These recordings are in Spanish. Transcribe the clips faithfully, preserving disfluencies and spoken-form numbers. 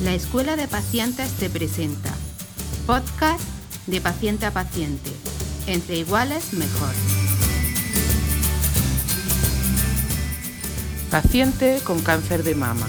La Escuela de Pacientes te presenta podcast de paciente a paciente. Entre iguales, mejor. Paciente con cáncer de mama.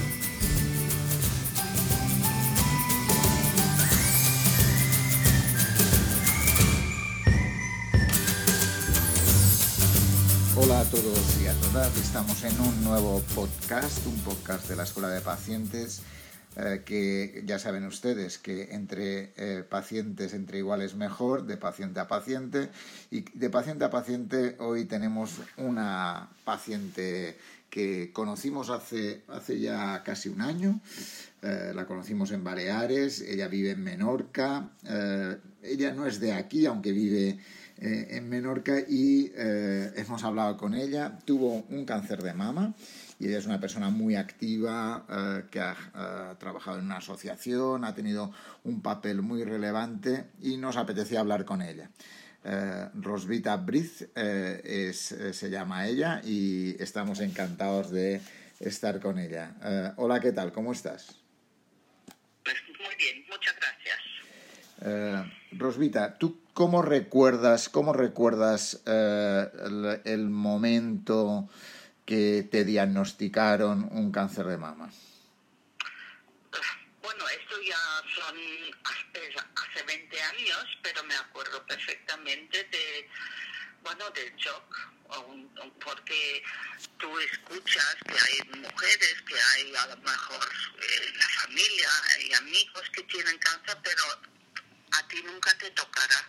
Hola a todos y a todas, estamos en un nuevo podcast, un podcast de la Escuela de Pacientes, eh, que ya saben ustedes que entre eh, pacientes, entre iguales mejor, de paciente a paciente, y de paciente a paciente hoy tenemos una paciente que conocimos hace, hace ya casi un año, eh, la conocimos en Baleares, ella vive en Menorca, eh, ella no es de aquí, aunque vive Eh, en Menorca, y eh, hemos hablado con ella. Tuvo un cáncer de mama y ella es una persona muy activa, eh, que ha eh, trabajado en una asociación, ha tenido un papel muy relevante y nos apetecía hablar con ella. Eh, Rosvita Briz eh, es, eh, se llama ella, y estamos encantados de estar con ella. Eh, hola, ¿qué tal? ¿Cómo estás? Pues muy bien, muchas gracias. Eh, Rosvita, ¿tú cómo recuerdas, cómo recuerdas eh, el, el momento que te diagnosticaron un cáncer de mama? Bueno, esto ya son hace veinte años, pero me acuerdo perfectamente de, bueno, del shock, porque tú escuchas que hay mujeres, que hay a lo mejor eh, la familia y amigos que tienen cáncer, pero a ti nunca te tocará.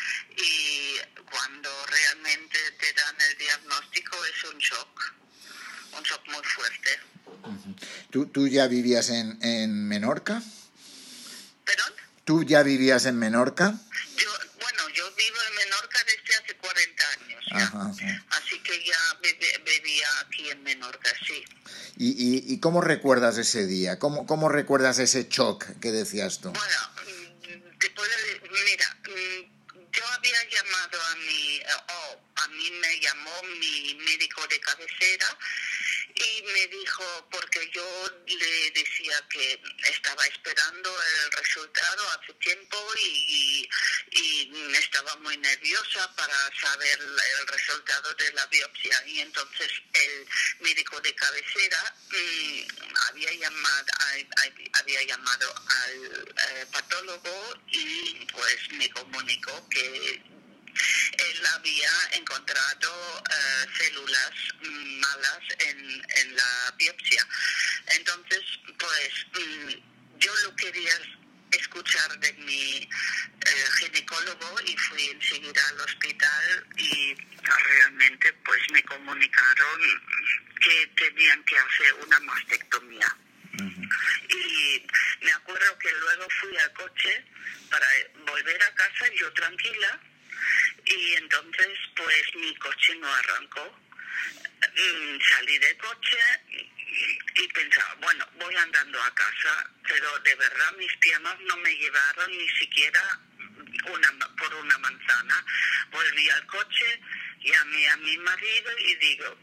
Y cuando realmente te dan el diagnóstico es un shock, un shock muy fuerte. ¿Tú, tú ya vivías en, en Menorca? ¿Perdón? ¿Tú ya vivías en Menorca? Yo, bueno, yo vivo en Menorca desde hace cuarenta años ya. Ajá, sí. Así que ya vive, vivía aquí en Menorca, sí. ¿Y, y, y cómo recuerdas ese día? ¿Cómo, cómo recuerdas ese shock que decías tú? Bueno, te puedo decir, mira, yo había llamado a mi, oh, a mí me llamó mi médico de cabecera y me dijo, porque yo le decía que estaba esperando el resultado hace tiempo y, y, y estaba muy nerviosa para saber el resultado de la biopsia, y entonces el médico de cabecera mmm, había llamado había llamado al eh, patólogo y pues me comunicó que él había encontrado eh, células malas en, en la biopsia. Entonces, pues mm, yo lo quería escuchar de mi eh, ginecólogo y fui enseguida al hospital y realmente pues me comunicaron que tenían que hacer una mastectomía. Uh-huh. Y me acuerdo que luego fui al coche para volver a casa, yo tranquila, y entonces pues mi coche no arrancó. Mm, salí del coche y pensaba, bueno, voy andando a casa, pero de verdad mis piernas no me llevaron ni siquiera una, por una manzana. Volví al coche, llamé a mi marido y digo,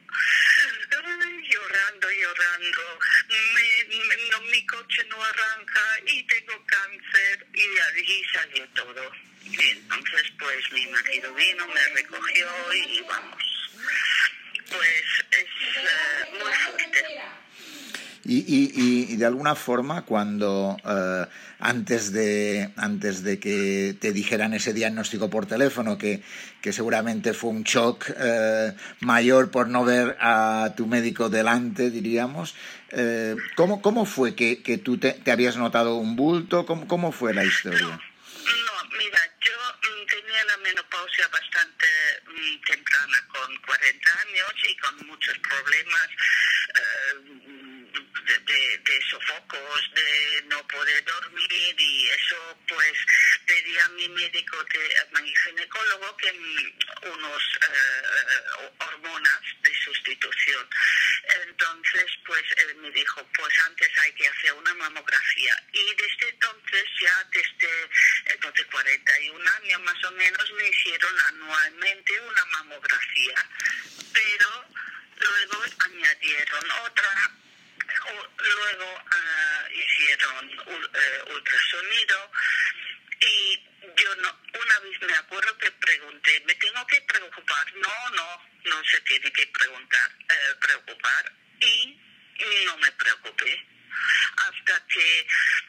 llorando, llorando, mi, mi, no, mi coche no arranca y tengo cáncer, y de allí salió todo. Y entonces pues mi marido vino, me recogió y, y vamos, pues es uh, muy fuerte. Y, y, y de alguna forma, cuando eh, antes de antes de que te dijeran ese diagnóstico por teléfono, que, que seguramente fue un shock eh, mayor por no ver a tu médico delante, diríamos, eh, ¿cómo, cómo fue que, que tú te, te habías notado un bulto? ¿Cómo, cómo fue la historia? No, no, mira, yo mm, tenía la menopausia bastante mm, temprana, con cuarenta años y con muchos problemas. Eh, De, de, de sofocos, de no poder dormir, y eso pues pedí a mi médico, de, a mi ginecólogo, que unos eh, hormonas de sustitución. Entonces pues él me dijo, pues antes hay que hacer una mamografía, y desde entonces ya desde entonces cuarenta y un años más o menos me hicieron anualmente una mamografía, pero luego añadieron otra. Luego uh, hicieron uh, preocupar. No, no, no se tiene que preguntar, eh, preocupar. Y no me preocupé hasta que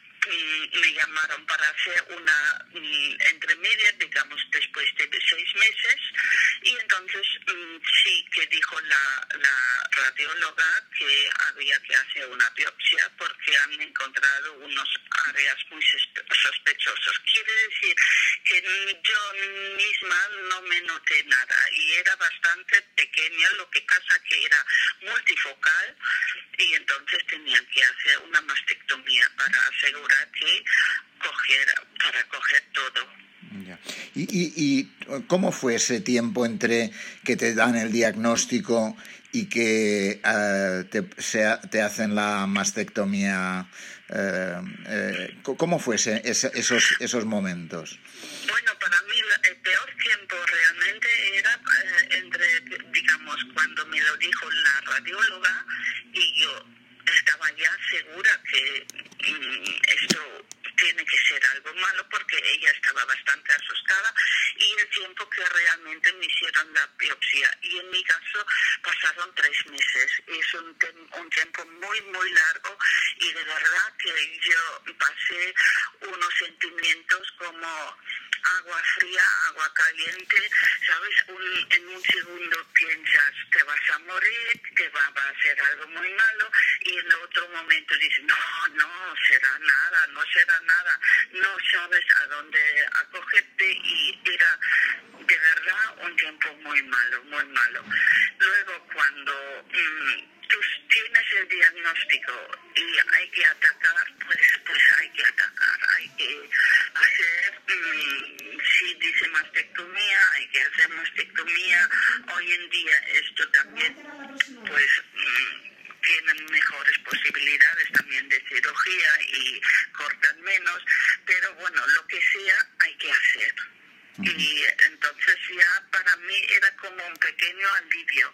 mm, me llamaron para hacer una mm, entremedia, digamos, después de seis meses. Y entonces mm, sí que dijo la, la radióloga que había que hacer una biopsia porque han encontrado unos áreas muy sospechosas. Quiere decir que yo misma no me noté nada y era bastante pequeña, lo que pasa que era multifocal y entonces tenían que hacer una mastectomía para asegurar que cogiera, para coger todo. Ya. ¿Y, y, ¿Y cómo fue ese tiempo entre que te dan el diagnóstico y que uh, te, se, te hacen la mastectomía? Uh, eh, ¿Cómo fue ese, ese, esos, esos momentos? Bueno, para mí el peor tiempo realmente era eh, entre, digamos, cuando me lo dijo la radióloga y yo estaba ya segura que mm, esto tiene que ser algo malo porque ella estaba bastante asustada y el tiempo que realmente me hicieron la biopsia. Y en mi caso pasaron tres meses. Es un, un tiempo muy, muy largo y de verdad que yo pasé unos sentimientos como agua fría, agua caliente, ¿sabes? Un, en un segundo piensas que vas a morir, que va, va a ser algo muy malo, y en otro momento dices, no, no, será nada, no será nada, no sabes a dónde acogerte, y era de verdad un tiempo muy malo, muy malo. Luego cuando mmm, tú tienes el diagnóstico y hay que atacar, pues, pues hay que atacar, hay que hacer, mmm, si dice mastectomía, hay que hacer mastectomía. Hoy en día esto también, pues, mmm, tienen mejores posibilidades también de cirugía y cortan menos, pero bueno, lo que sea hay que hacer. Y entonces ya para mí era como un pequeño alivio,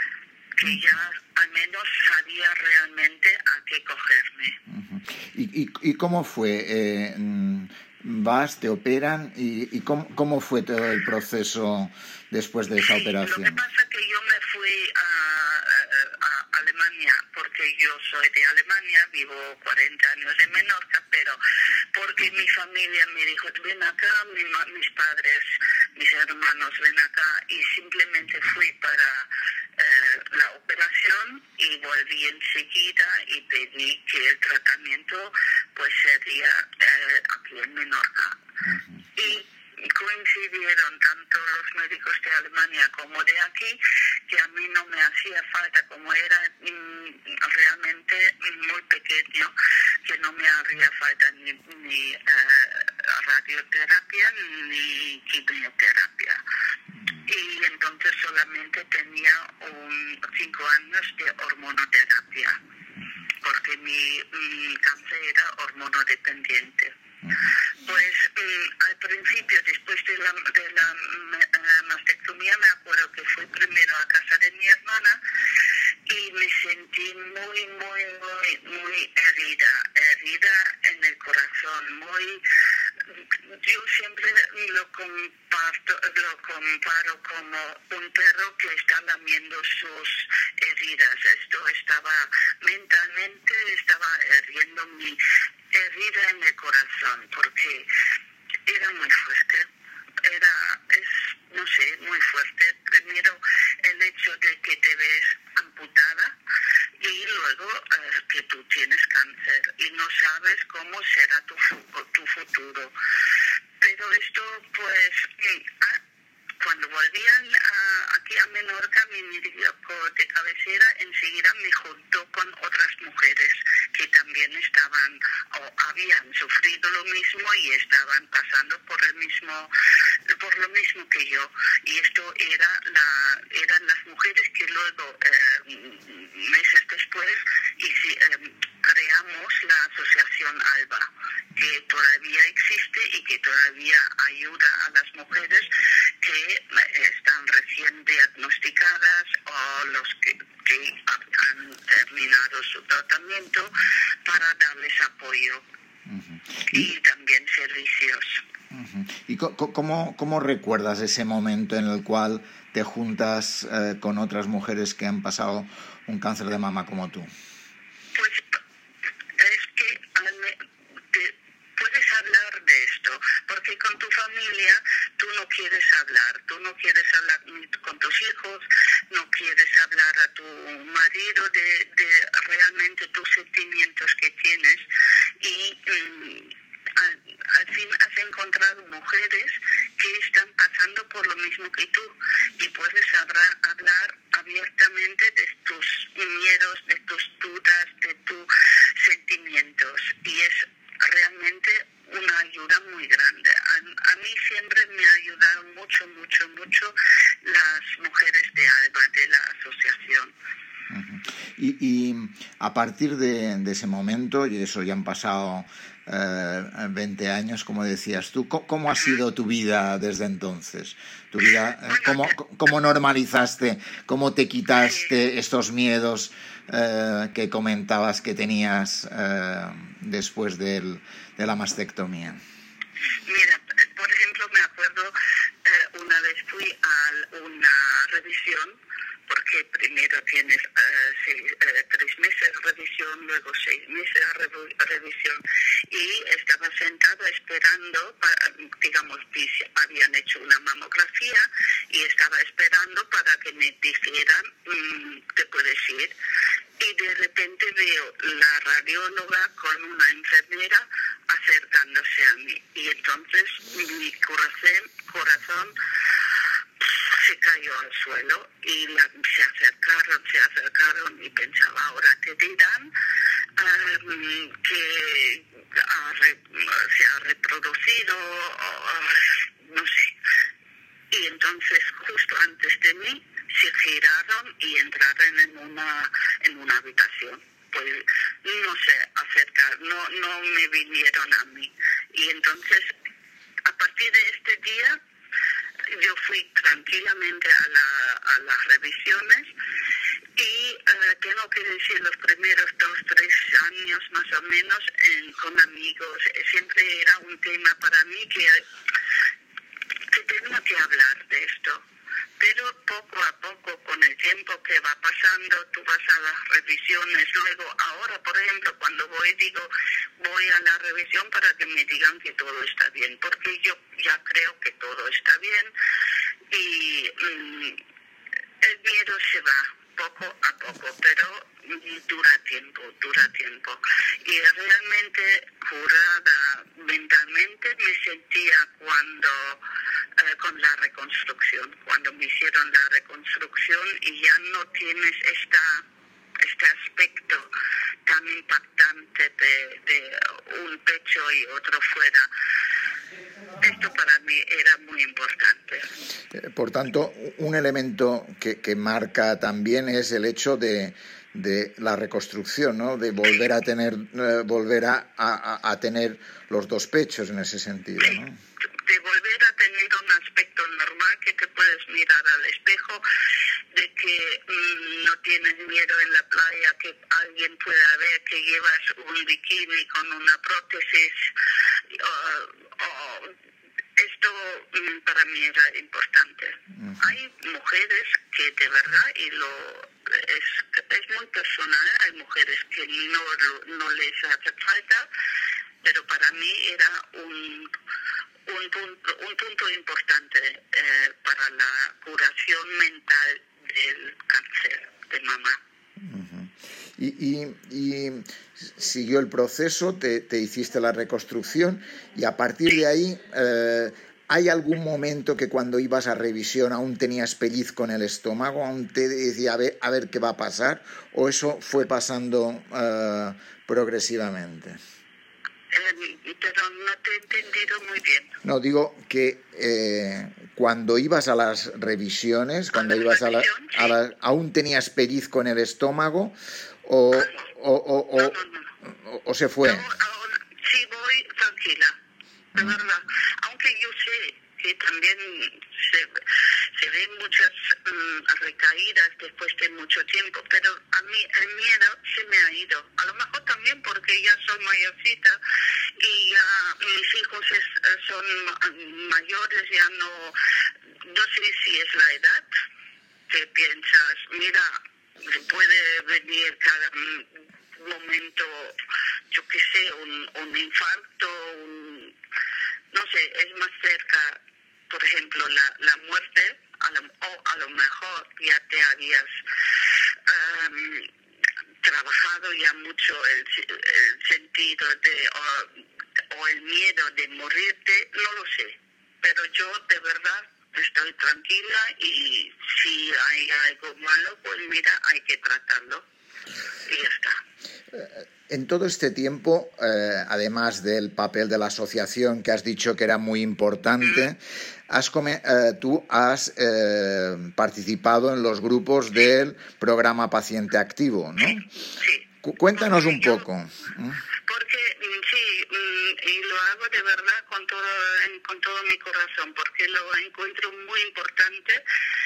que ya al menos sabía realmente a qué cogerme. ¿Y, y, y cómo fue? Eh, vas, te operan, y, y cómo, cómo fue todo el proceso después de esa sí, operación? Lo que pasa es que yo me fui a, a, a Alemania, porque yo soy de Alemania, vivo cuarenta años en Menorca, pero porque mi familia me dijo, ven acá, mi, mis padres, mis hermanos, ven acá, y simplemente fui para eh, la operación y volví enseguida y pedí que el tratamiento pues sería eh, aquí en Menorca. Uh-huh. Y coincidieron tanto los médicos de Alemania como de aquí, que a mí no me hacía falta, como era mm, realmente muy pequeño, que no me haría falta ni, ni uh, radioterapia ni quimioterapia. Y entonces solamente tenía un, cinco años de hormonoterapia, porque mi, mi cáncer era hormonodependiente. Pues mm, al principio, después de la, de la uh, mastectomía, me acuerdo que fui primero a casa de mi hermana y me sentí muy, muy, muy, muy herida, herida en el corazón, muy... Yo siempre lo comparto, lo comparo como un perro que está lamiendo sus heridas. Esto estaba mentalmente, estaba hiriendo mi herida en el corazón, porque era muy fuerte, era, es, no sé, muy fuerte. Primero el hecho de que te ves amputada y luego eh, que tú tienes cáncer y no sabes cómo será tu, tu futuro. Pero esto, pues, ah, cuando volví a, a, aquí a Menorca, mi médico de cabecera enseguida me juntó con otras mujeres que también estaban o habían sufrido lo mismo y estaban pasando por el mismo, por lo mismo que yo. Y esto era la, eran las mujeres que luego, eh, meses después, hici, eh, creamos la asociación ALBA, que todavía existe y que todavía ayuda a las mujeres que están recién diagnosticadas o los que, que han terminado su tratamiento, para darles apoyo. Uh-huh. y, y también servicios. Uh-huh. ¿Y co- cómo, cómo recuerdas ese momento en el cual te juntas eh, con otras mujeres que han pasado un cáncer de mama como tú? Pues es que te puedes hablar de esto, porque con tu familia tú no quieres hablar, tú no quieres hablar con tus hijos, no quieres hablar a tu marido de, de realmente tus sentimientos que tienes y mm, al, al fin has encontrado mujeres que están pasando por lo mismo que tú y puedes hablar, hablar abiertamente de tus miedos, de tus dudas, de tus sentimientos y es realmente una ayuda muy grande. A, a mí siempre me ayudaron mucho, mucho, mucho las mujeres de ALBA, de la asociación. Uh-huh. Y, y a partir de, de ese momento, y eso ya han pasado eh, veinte años, como decías tú, ¿cómo, cómo ha sido tu vida desde entonces? ¿Tu vida, eh, cómo, cómo normalizaste, cómo te quitaste estos miedos eh, que comentabas que tenías eh, después del, de la mastectomía? Mira, por ejemplo, me acuerdo eh, una vez fui a una revisión, porque primero tienes uh, seis, uh, tres meses de revisión, luego seis meses de rev- revisión, y estaba sentada esperando, para, digamos, habían hecho una mamografía y estaba esperando para que me dijeran, mmm, te puedes ir. Y de repente veo la radióloga con una enfermera acercándose a mí. Y entonces mi corazón, corazón se cayó al suelo y la, se acercaron, se acercaron y pensaba, ahora te dirán um, que ha re, se ha reproducido, uh, no sé. Y entonces justo antes de mí se giraron y entraron en una en una habitación. Pues no sé acercar, no no me vinieron a mí. Y entonces a partir de este día yo fui tranquilamente a, la, a las revisiones y uh, tengo que decir los primeros dos, tres años más o menos en, con amigos, siempre era un tema para mí que, que tenía que hablar de esto. Pero poco a poco, con el tiempo que va pasando, tú vas a las revisiones. Luego, ahora, por ejemplo, cuando voy, digo, voy a la revisión para que me digan que todo está bien, porque yo ya creo que todo está bien y mmm, el miedo se va poco a poco, pero dura tiempo, dura tiempo. Y realmente curada mentalmente me sentía cuando, eh, con la reconstrucción, cuando me hicieron la reconstrucción y ya no tienes esta, este aspecto tan impactante de, de un pecho y otro fuera. Esto para mí era muy importante. Por tanto, un elemento que, que marca también es el hecho de, de la reconstrucción, ¿no? De volver a tener, eh, volver a, a, a tener los dos pechos en ese sentido, ¿no? De volver a tener un aspecto normal, que te puedes mirar al espejo, de que mmm, no tienes miedo en la playa, que alguien pueda ver que llevas un bikini con una prótesis. Uh, uh, esto mmm, para mí era importante. Uh-huh. Hay mujeres que de verdad, y lo es, es muy personal, hay mujeres que no, no les hace falta, pero para mí era un... Un punto, un punto importante eh, para la curación mental del cáncer de mama. Uh-huh. Y, y, y siguió el proceso, te, te hiciste la reconstrucción y a partir de ahí, eh, ¿hay algún momento que cuando ibas a revisión aún tenías pellizco en el estómago, aún te decía a ver, a ver qué va a pasar, o eso fue pasando eh, progresivamente? Eh, pero no te he entendido muy bien. No, digo que eh, cuando ibas a las revisiones, cuando ibas a la, a la, ¿aún tenías pellizco en el estómago o, o, o, o, no, no, no. o, o se fue? No, ahora, sí voy tranquila, de verdad. Aunque yo sé que también se, se ven muchas um, recaídas después de mucho tiempo, pero a mí el miedo se me ha ido. A lo mejor también porque ya soy mayorcita y ya mis hijos es, son mayores, ya no no sé si es la edad, que piensas, mira, puede venir cada momento, yo qué sé, un, un infarto, un, no sé, es más cerca, por ejemplo, la, la muerte, a lo, o a lo mejor ya te habías um, trabajado ya mucho el, el sentido de, o, o el miedo de morirte, no lo sé, pero yo de verdad estoy tranquila y si hay algo malo, pues mira, hay que tratarlo y ya está. En todo este tiempo, eh, además del papel de la asociación que has dicho que era muy importante, has come- eh, tú has eh, participado en los grupos del programa Paciente Activo, ¿no? Sí. Cu- cuéntanos un Yo- poco. Porque sí, y lo hago de verdad con todo, con todo mi corazón, porque lo encuentro muy importante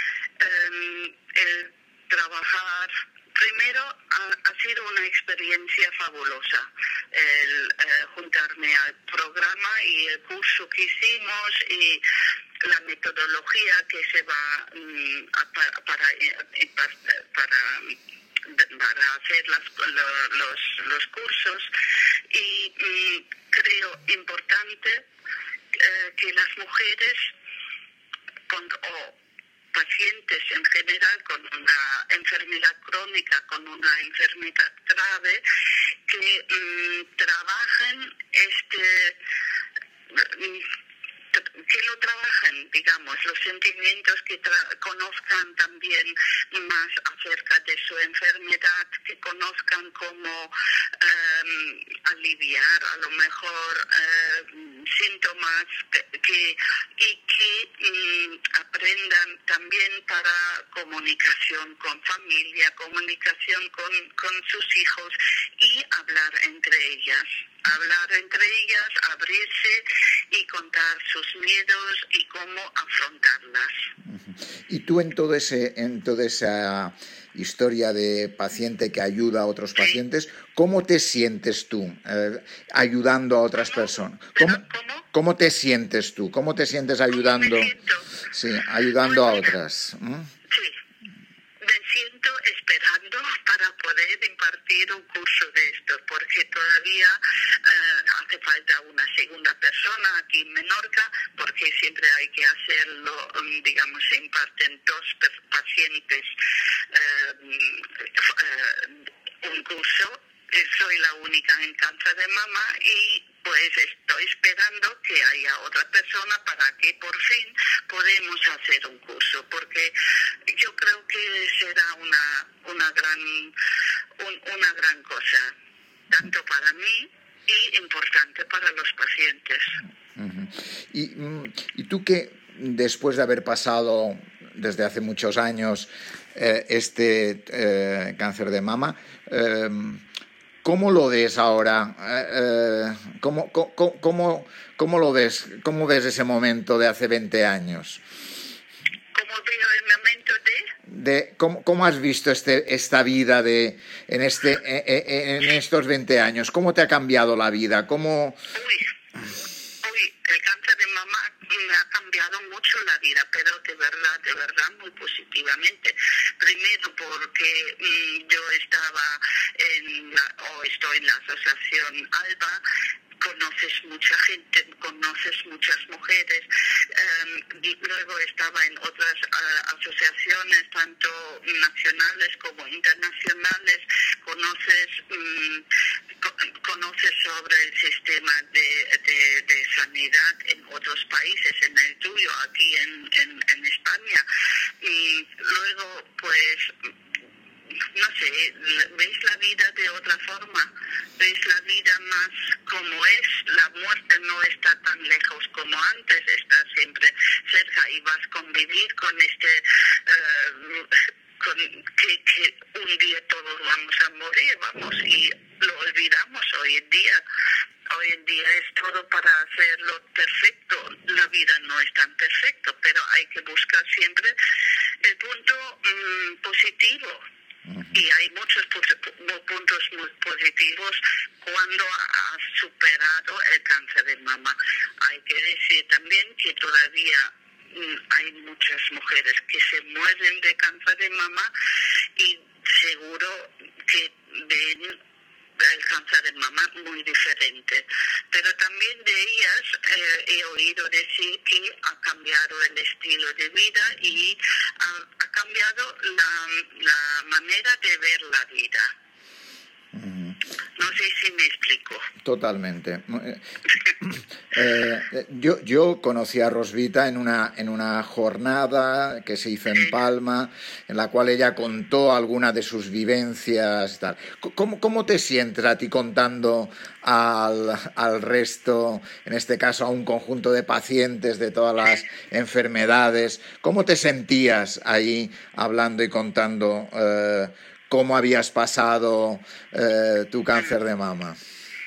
eh, el trabajar. Primero, ha, ha sido una experiencia fabulosa el eh, juntarme al programa y el curso que hicimos y la metodología que se va um, a, para, para, para, para para hacer las, lo, los, los cursos y mm, creo importante eh, que las mujeres con, o pacientes en general con una enfermedad crónica, con una enfermedad grave, que mm, trabajen este mm, que lo trabajen, digamos, los sentimientos, que tra- conozcan también más acerca de su enfermedad, que conozcan cómo eh, aliviar a lo mejor eh, síntomas que, que, y que mm, aprendan también para comunicación con familia, comunicación con, con sus hijos y hablar entre ellas. Hablar entre ellas, abrirse y contar sus miedos y cómo afrontarlas. Y tú en todo ese, en toda esa historia de paciente que ayuda a otros pacientes, ¿cómo te sientes tú eh, ayudando a otras ¿Cómo? personas? ¿Pero ¿Cómo, cómo? ¿Cómo te sientes tú? ¿Cómo te sientes ayudando? ¿Cómo me siento? Sí, ayudando a Pues mira, otras. ¿Mm? Sí, me siento esperando para poder impartir un curso de esto, porque todavía eh, hace falta una segunda persona aquí en Menorca, porque siempre hay que hacerlo, digamos, se imparten dos per- pacientes eh, eh, un curso. Soy la única en cáncer de mama y pues estoy esperando que haya otra persona para que por fin podamos hacer un curso, porque yo creo que será una una gran un, una gran cosa, tanto para mí y importante para los pacientes. Uh-huh. Y, y tú que después de haber pasado desde hace muchos años eh, este eh, cáncer de mama, eh, ¿cómo lo ves ahora? Eh, ¿cómo, cómo, cómo, ¿Cómo lo ves? ¿Cómo ves ese momento de hace veinte años? ¿Cómo veo el momento de...? De, ¿cómo, ¿Cómo has visto este, esta vida de, en, este, en, en estos veinte años? ¿Cómo te ha cambiado la vida? ¿Cómo... Uy, uy, el cáncer de mama me ha cambiado mucho la vida, pero de verdad, de verdad, muy positivamente. Primero porque mmm, yo estaba en la, o estoy en la asociación ALBA, conoces mucha gente, conoces muchas mujeres, eh, y luego estaba en otras uh, asociaciones, tanto nacionales como internacionales, conoces um, co- conoces sobre el sistema de, de, de sanidad en otros países, en el tuyo, aquí en, en, en España, y luego pues no sé, ves la vida de otra forma, ves la vida más como es, la muerte no está tan lejos como antes, está siempre cerca y vas a convivir con este, uh, con que, que un día todos vamos a morir, vamos, y lo olvidamos hoy en día. Hoy en día es todo para hacerlo perfecto. La vida no es tan perfecto, pero hay que buscar siempre el punto um, positivo. Y hay muchos puntos muy positivos cuando has superado el cáncer de mama. Hay que decir también que todavía hay muchas mujeres que se mueren de cáncer de mama y seguro que ven el cáncer de mama muy diferente. Pero también de ellas eh, he oído decir que ha cambiado el estilo de vida y ha, ha cambiado la, la manera de ver la vida. No sé si me explico. Totalmente. Eh, yo, yo conocí a Rosvita en una, en una jornada que se hizo en Palma, en la cual ella contó alguna de sus vivencias y tal. ¿Cómo, cómo te sientes a ti contando al, al resto, en este caso a un conjunto de pacientes de todas las enfermedades? ¿Cómo te sentías ahí hablando y contando eh, cómo habías pasado eh, tu cáncer de mama?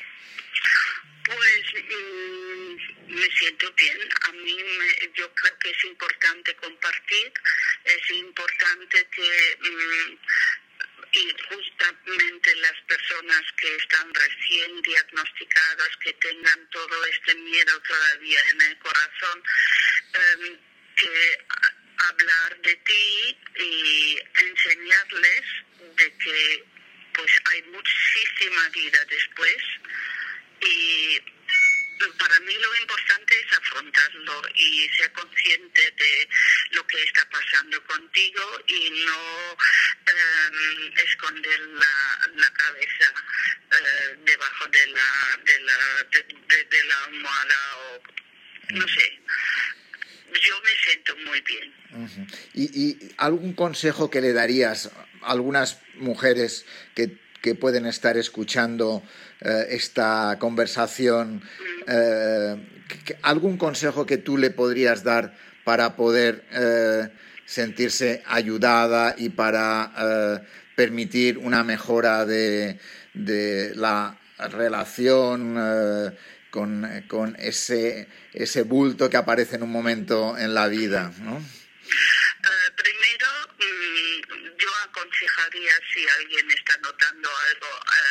Pues mm, me siento bien. A mí me, yo creo que es importante compartir, es importante que mm, y justamente las personas que están recién diagnosticadas, que tengan todo este miedo todavía en el corazón, eh, que hablar de ti y enseñarles de que pues hay muchísima vida después, y para mí lo importante es afrontarlo y ser consciente de lo que está pasando contigo y no eh, esconder la, la cabeza eh, debajo de la de la de, de, de la almohada o no sé. Yo me siento muy bien. Uh-huh. ¿Y, y algún consejo que le darías a algunas mujeres que, que pueden estar escuchando eh, esta conversación? Eh, que, ¿Algún consejo que tú le podrías dar para poder eh, sentirse ayudada y para eh, permitir una mejora de, de la relación eh, con, con ese, ese bulto que aparece en un momento en la vida, ¿no? Uh, primero, mm, yo aconsejaría, si alguien está notando algo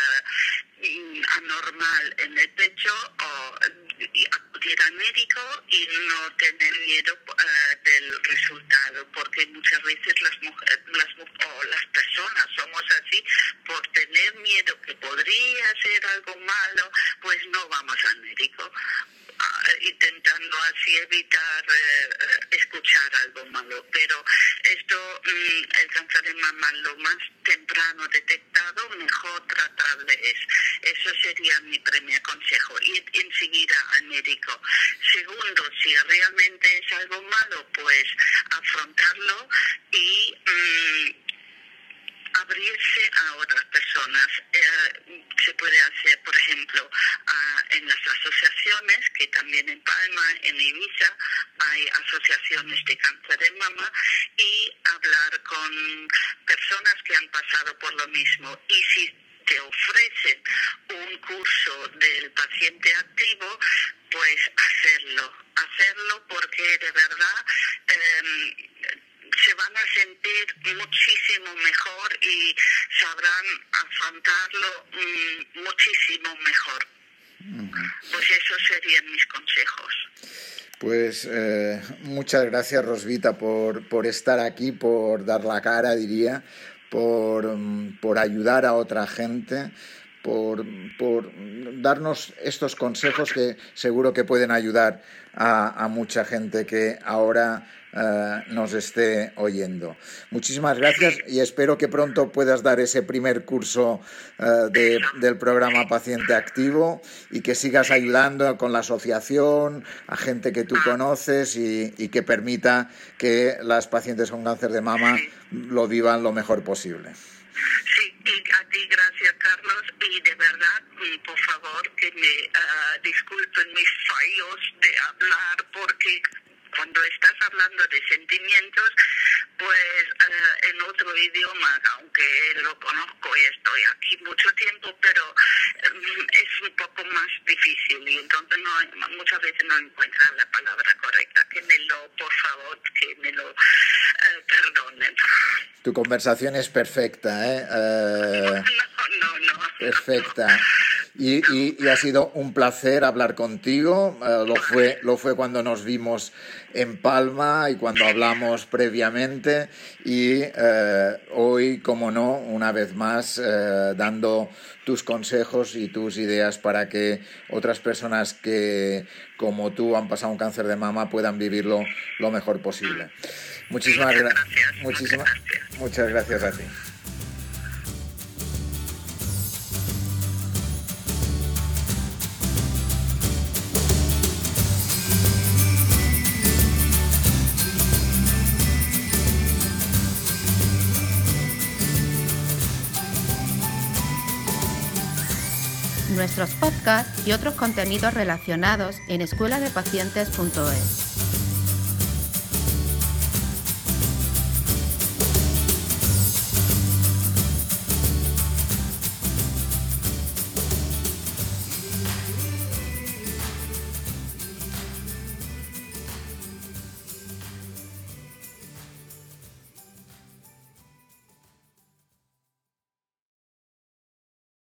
uh, anormal en el pecho, o uh, acudir al médico y no tener miedo uh, del resultado, porque muchas veces las mujeres las, o las personas somos así, por tener miedo que podría ser algo malo, pues no vamos al médico, uh, intentando así evitar uh, escuchar algo malo. Pero esto, mm, el cáncer de mama, lo más temprano detectado, mejor tratable es. Eso sería mi primer consejo, ir enseguida al médico. Segundo, si realmente es algo malo, pues afrontarlo y mm, abrirse a otras personas. Eh, se puede hacer, por ejemplo, uh, en las asociaciones, que también en Palma, en Ibiza, hay asociaciones de cáncer de mama, y hablar con personas que han pasado por lo mismo. Y si te ofrecen un curso del paciente activo, pues hacerlo, hacerlo porque de verdad eh, se van a sentir muchísimo mejor y sabrán afrontarlo mm, muchísimo mejor. Uh-huh. Pues esos serían mis consejos. Pues eh, muchas gracias, Rosvita, por, por estar aquí, por dar la cara, diría, por, por ayudar a otra gente, por, por darnos estos consejos que seguro que pueden ayudar a, a mucha gente que ahora Uh, nos esté oyendo. Muchísimas gracias y espero que pronto puedas dar ese primer curso uh, de, del programa Paciente Activo y que sigas ayudando con la asociación a gente que tú conoces y, y que permita que las pacientes con cáncer de mama lo vivan lo mejor posible. Sí, y a ti gracias, Carlos, y de verdad, por favor, que me uh, disculpen mis fallos de hablar, porque cuando estás hablando de sentimientos, pues uh, en otro idioma, aunque lo conozco y estoy aquí mucho tiempo, pero um, es un poco más difícil y entonces no, muchas veces no encuentras la palabra correcta. Que me lo, por favor, que me lo uh, perdonen. Tu conversación es perfecta, ¿eh? Uh, no, no, no. Perfecta. Y, y, y ha sido un placer hablar contigo. Uh, lo fue, lo fue cuando nos vimos en Palma y cuando hablamos previamente. Y uh, hoy, como no, una vez más, uh, dando tus consejos y tus ideas para que otras personas que, como tú, han pasado un cáncer de mama puedan vivirlo lo mejor posible. Muchísimas muchas gra- gracias. muchísimas, Muchas gracias. muchas gracias a ti. Nuestros podcasts y otros contenidos relacionados en escuela de pacientes punto es.